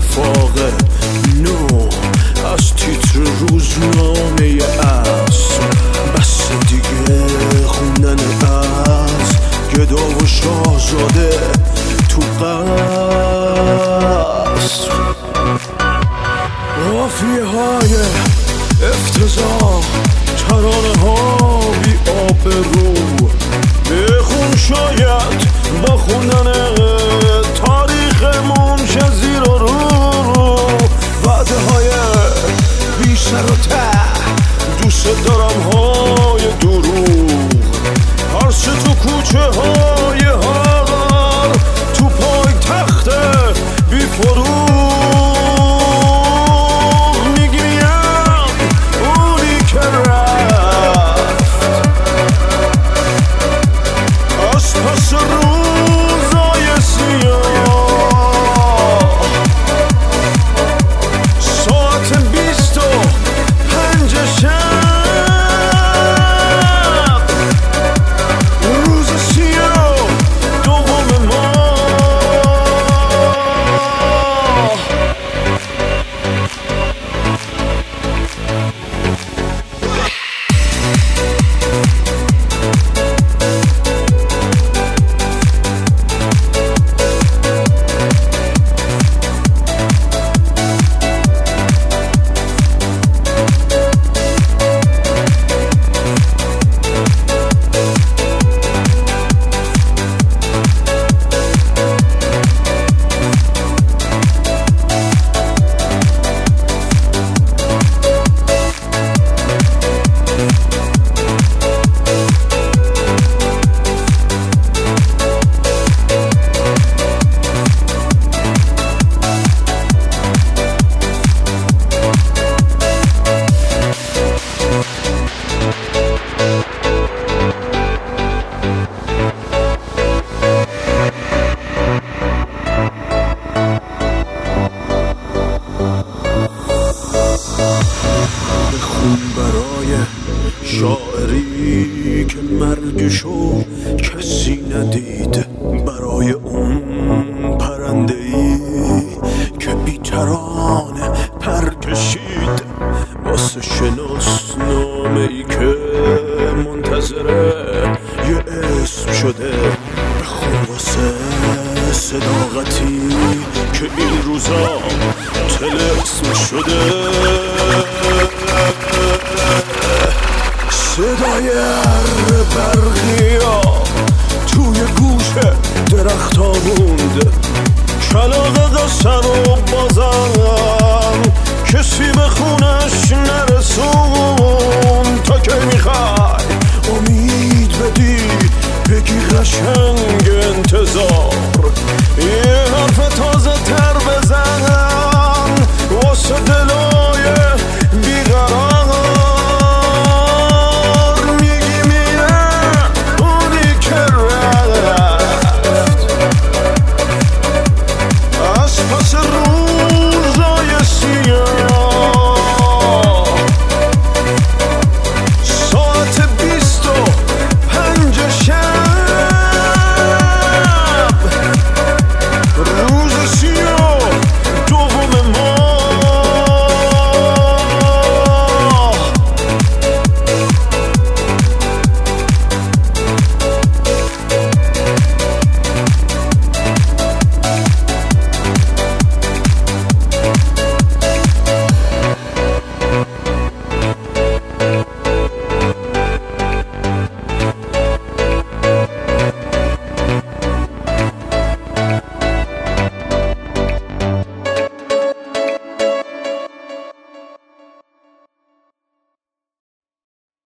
اتفاق نو از تیتر روزنامه اصر، بس دیگه خوندن از گدا و شاهزاده تو قصر. قافیه های افتضاح، ترانه ها بی آبرو، بخون شاید با خوندن تاریخمون شه زیر و رو، وعده های بی سر و ته، دوست دارم های دروغ، هرچه تو کوچه های هار، تو پای تخت بی فروغ. شاعری که مرگشو کسی ندید، برای اون پرنده‌ای که بی ترانه پر کشید، واسه شناسنامه‌ای که منتظره یه اسم شده، بخون واسه صداقتی که این روزا طلسم شده، صدای برقیا توی گوش درخت ها موند، کلاغ سر و بازم کسی به خونش نرسون. تا که میخوای امید بدی بگی قشنگ انتظار،